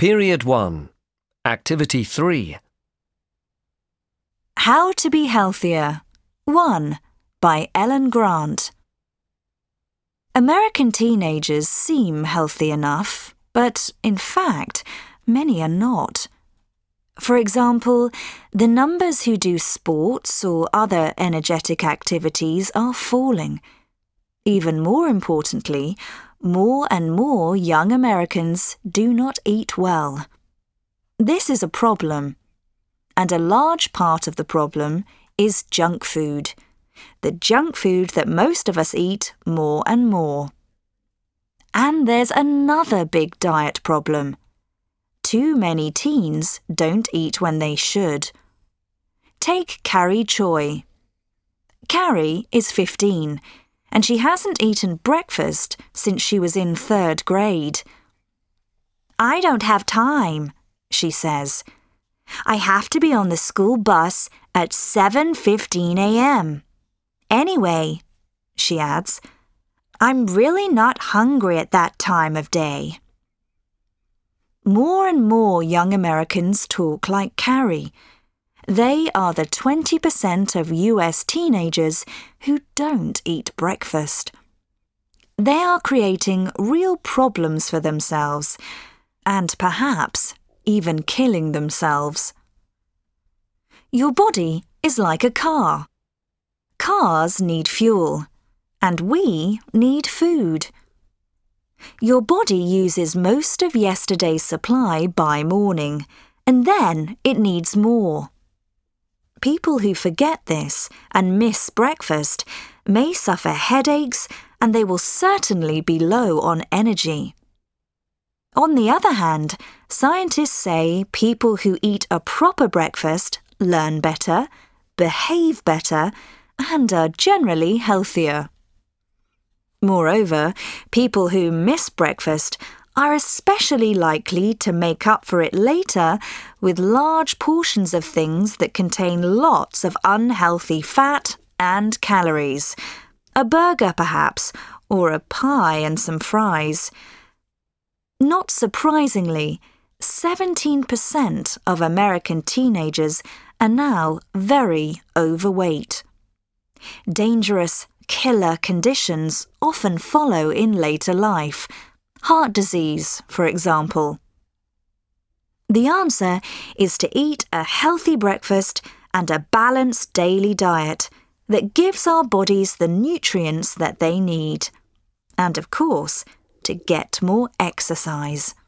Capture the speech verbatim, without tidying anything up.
Period one. Activity three. How to be Healthier. one. By Ellen Grant. American teenagers seem healthy enough, but in fact, many are not. For example, the numbers who do sports or other energetic activities are falling. Even more importantly, more and more young Americans do not eat well. This is a problem, and a large part of the problem is junk food, the junk food that most of us eat more and more. And there's another big diet problem. Too many teens don't eat when they should. Take Carrie Choi. Carrie is fifteen, and she hasn't eaten breakfast since she was in third grade. "I don't have time," she says. "I have to be on the school bus at seven fifteen a m Anyway," she adds, "I'm really not hungry at that time of day." More and more young Americans talk like Carrie. They are the twenty percent of U S teenagers who don't eat breakfast. They are creating real problems for themselves, and perhaps even killing themselves. Your body is like a car. Cars need fuel, and we need food. Your body uses most of yesterday's supply by morning, and then it needs more. People who forget this and miss breakfast may suffer headaches, and they will certainly be low on energy. On the other hand, scientists say people who eat a proper breakfast learn better, behave better, and are generally healthier. Moreover, people who miss breakfast are especially likely to make up for it later with large portions of things that contain lots of unhealthy fat and calories. A burger, perhaps, or a pie and some fries. Not surprisingly, seventeen percent of American teenagers are now very overweight. Dangerous killer conditions often follow in later life. Heart disease, for example. The answer is to eat a healthy breakfast and a balanced daily diet that gives our bodies the nutrients that they need. And of course, to get more exercise.